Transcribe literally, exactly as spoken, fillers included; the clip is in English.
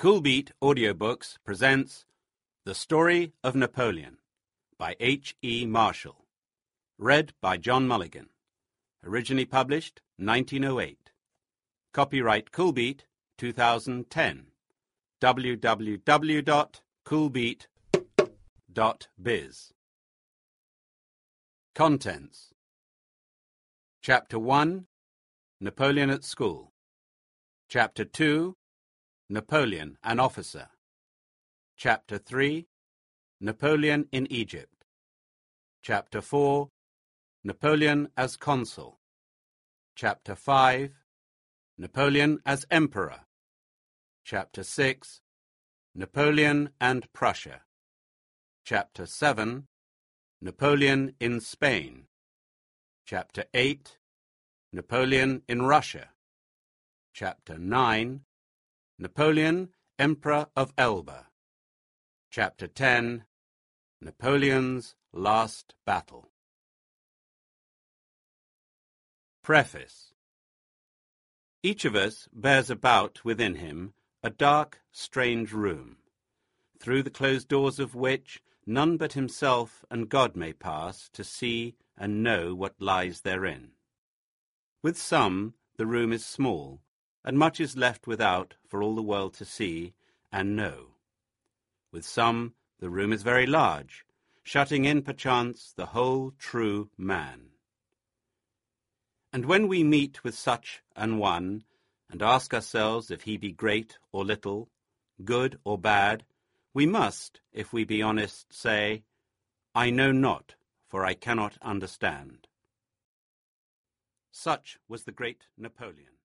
Coolbeat Audiobooks presents The Story of Napoleon by H. E. Marshall. Read by John Mulligan. Originally published nineteen oh eight. Copyright Coolbeat two thousand ten. w w w dot coolbeat dot biz. Contents. Chapter one, Napoleon at School. Chapter two, Napoleon, an Officer. Chapter three, Napoleon in Egypt. Chapter four, Napoleon as Consul. Chapter five, Napoleon as Emperor. Chapter six, Napoleon and Prussia. Chapter seven, Napoleon in Spain. Chapter eight, Napoleon in Russia. Chapter nine, Napoleon, Emperor of Elba. Chapter ten, Napoleon's Last Battle. Preface. Each of us bears about within him a dark, strange room, through the closed doors of which none but himself and God may pass to see and know what lies therein. With some, the room is small, and much is left without for all the world to see and know. With some, the room is very large, shutting in perchance the whole true man. And when we meet with such an one, and ask ourselves if he be great or little, good or bad, we must, if we be honest, say, I know not, for I cannot understand. Such was the great Napoleon.